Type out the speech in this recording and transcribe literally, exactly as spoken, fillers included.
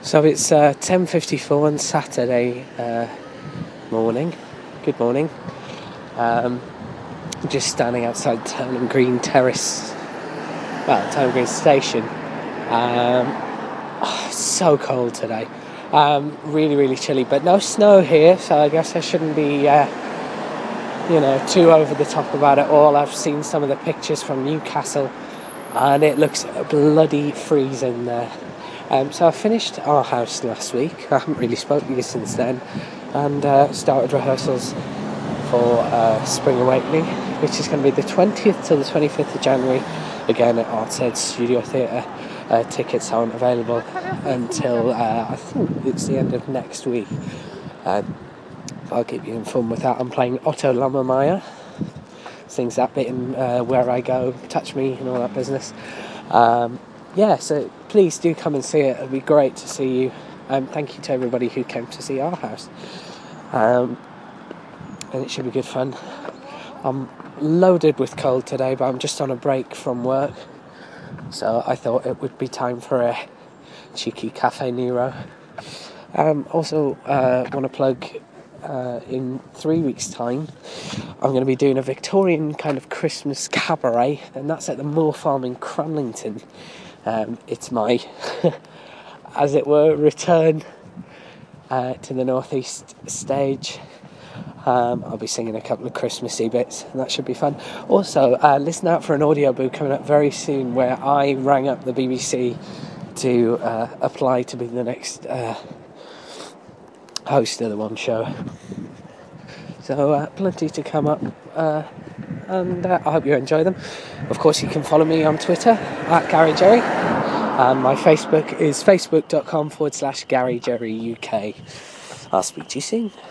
So it's uh, ten fifty-four on Saturday uh, morning. Good morning. Um, just standing outside Turnham Green Terrace, well, Turnham Green Station. Um, oh, it's so cold today. Um, really, really chilly, but no snow here, so I guess I shouldn't be, uh, you know, too over the top about it all. I've seen some of the pictures from Newcastle, and it looks bloody freezing there. Um, so I finished Our House last week. I haven't really spoken to you since then, and uh, started rehearsals for uh, Spring Awakening, which is going to be the twentieth till the twenty-fifth of January, again at Artshead Studio Theatre. Uh, tickets aren't available until uh, I think it's the end of next week. Uh, I'll keep you informed with that. I'm playing Otto Lammermeyer, sings that bit in uh, Where I Go, Touch Me and all that business. Um, yeah, so please do come and see it. It'll be great to see you. Um, thank you to everybody who came to see Our House. Um, and it should be good fun. I'm loaded with cold today, but I'm just on a break from work. So I thought it would be time for a cheeky Cafe Nero. Um, also, uh, want to plug, uh, in three weeks' time, I'm going to be doing a Victorian kind of Christmas cabaret, and that's at the Moor Farm in Cramlington. Um, it's my, as it were, return uh, to the North East stage. Um, I'll be singing a couple of Christmassy bits, and that should be fun. Also, uh, listen out for an audiobook coming up very soon where I rang up the B B C to uh, apply to be the next uh, host of the One Show. So, uh, plenty to come up, uh, and uh, I hope you enjoy them. Of course, you can follow me on Twitter, at Gary Jerry, and my Facebook is facebook.com forward slash Gary Jerry UK. I'll speak to you soon.